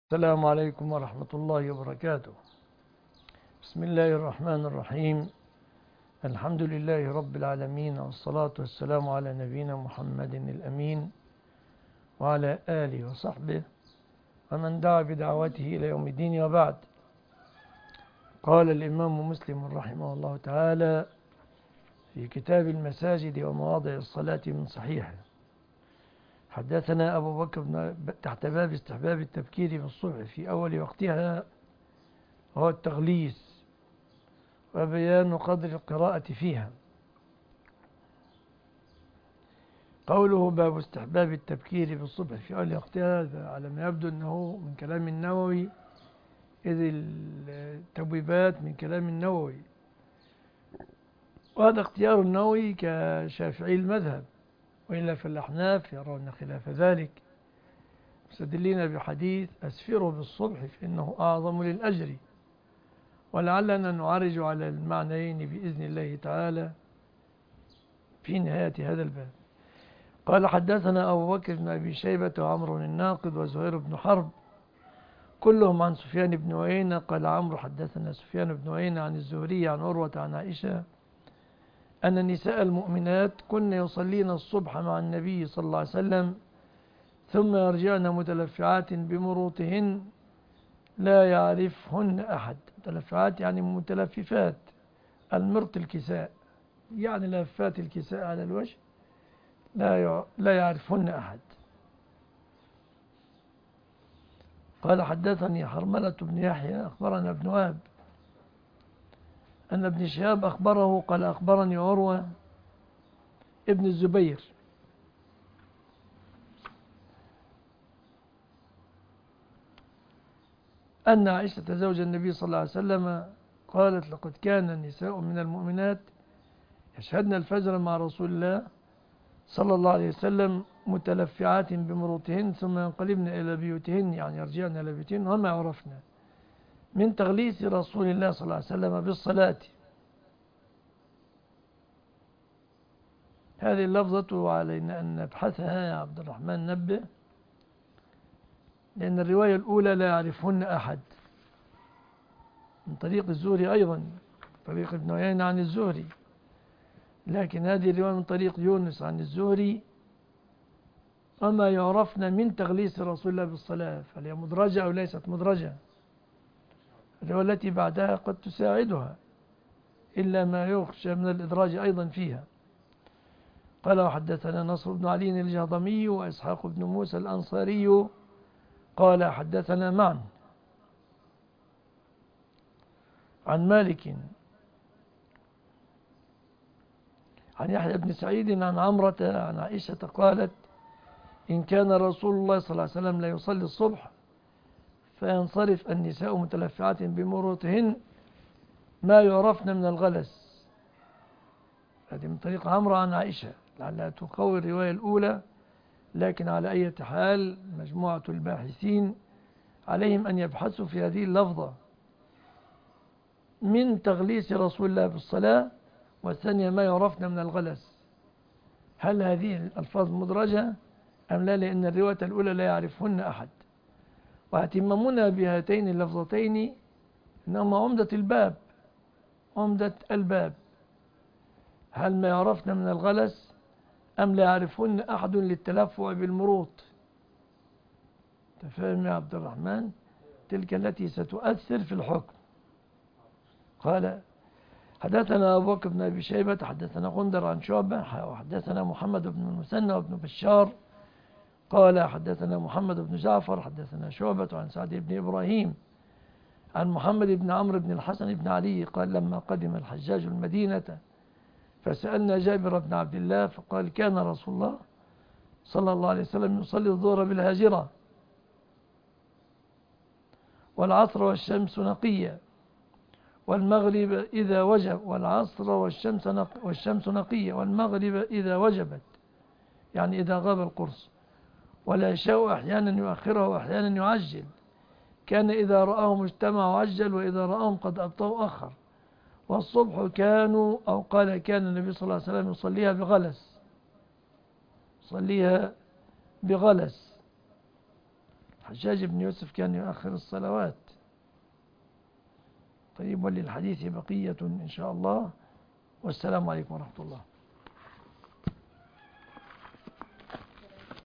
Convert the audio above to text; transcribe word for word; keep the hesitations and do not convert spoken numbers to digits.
السلام عليكم ورحمة الله وبركاته. بسم الله الرحمن الرحيم. الحمد لله رب العالمين، والصلاة والسلام على نبينا محمد الأمين وعلى آله وصحبه ومن دعا بدعوته إلى يوم الدين، وبعد. قال الإمام مسلم رحمه الله تعالى في كتاب المساجد ومواضع الصلاة من صحيحه: حدثنا أبو بكر بن تحت باب استحباب التبكير في الصبح في أول وقتها، وهو التغليس وبيان قدر القراءة فيها. قوله باب استحباب التبكير في الصبح في أول وقتها، على ما يبدو أنه من كلام النووي، إذ التبويبات من كلام النووي، وهذا اختيار النووي كشافعي المذهب، وإلا فالأحناف يرون خلاف ذلك، مستدلين بحديث أسفروا بالصبح فإنه أعظم للأجر، ولعلنا نعرج على المعنيين بإذن الله تعالى في نهاية هذا الباب. قال: حدثنا أبو بكر بن أبي شيبة وعمرو الناقد وزهير بن حرب كلهم عن سفيان بن عيينة. قال عمرو: حدثنا سفيان بن عيينة عن الزهري عن عروة عن عائشة أن نساء المؤمنات كن يصلين الصبح مع النبي صلى الله عليه وسلم ثم يرجعن متلفعات بمروطهن لا يعرفهن أحد. متلفعات يعني متلففات، المرط الكساء، يعني لفات الكساء على الوجه، لا لا يعرفهن أحد. قال: حدثني حرملة بن يحيى أخبرنا ابن وهب أن ابن شهاب أخبره قال: أخبرني عروة ابن الزبير أن عائشة زوج النبي صلى الله عليه وسلم قالت: لقد كان النساء من المؤمنات يشهدن الفجر مع رسول الله صلى الله عليه وسلم متلفعات بمروطهن ثم ينقلبن إلى بيوتهن، يعني يرجعن إلى بيوتهن، وما عرفنا من تغليس رسول الله صلى الله عليه وسلم بالصلاة. هذه اللفظة علينا أن نبحثها يا عبد الرحمن، نبه، لأن الرواية الأولى لا يعرفهن أحد من طريق الزهري، أيضا طريق ابن عيينة عن الزهري، لكن هذه الرواية من طريق يونس عن الزهري وما يعرفن من تغليس رسول الله بالصلاة، فهي مدرجة أو ليست مدرجة. الرواية التي بعدها قد تساعدها، إلا ما يخشى من الإدراج أيضا فيها. قال: وحدثنا نصر بن علي الجهضمي وإسحاق بن موسى الأنصاري قال: حدثنا معا عن مالك عن يحيى بن سعيد عن عمرة عن عائشة قالت: إن كان رسول الله صلى الله عليه وسلم لا يصلي الصبح فينصرف النساء متلفعات بمروطهن ما يعرفن من الغلس. هذه من طريق عمرة عن عائشة، لعلها تقوي الرواية الأولى، لكن على أي حال مجموعة الباحثين عليهم أن يبحثوا في هذه اللفظة من تغليس رسول الله بالصلاة، والثانية ما يعرفن من الغلس، هل هذه الألفاظ مدرجة أم لا، لأن الرواية الأولى لا يعرفهن أحد. واهتمامنا بهاتين اللفظتين إنهما عمدة الباب، عمدة الباب، هل ما يعرفن من الغلس أم لا يعرفهن أحد للتلفع بالمروط. تفهم يا عبد الرحمن؟ تلك التي ستؤثر في الحكم. قال: حدثنا أبو بكر بن أبي شيبة حدثنا غندر عن شعبة وحدثنا محمد بن المثنى وابن بشار قال: حدثنا محمد بن جعفر حدثنا شعبة عن سعد بن إبراهيم عن محمد بن عمرو بن الحسن بن علي قال: لما قدم الحجاج المدينة فسألنا جابر بن عبد الله فقال: كان رسول الله صلى الله عليه وسلم يصلي الظهر بالهاجرة والعصر والشمس نقية والمغرب إذا وجب والعصر والشمس نق والشمس نقية والمغرب إذا وجبت، يعني إذا غاب القرص، والعشاء أحيانا يؤخره وأحيانا يعجل، كان إذا رآهم اجتمع عجل وإذا رآهم قد أبطأوا أخر، والصبح كانوا أو قال كان النبي صلى الله عليه وسلم يصليها بغلس، يصليها بغلس. الحجاج بن يوسف كان يؤخر الصلوات. طيب، وللحديث بقية إن شاء الله، والسلام عليكم ورحمة الله.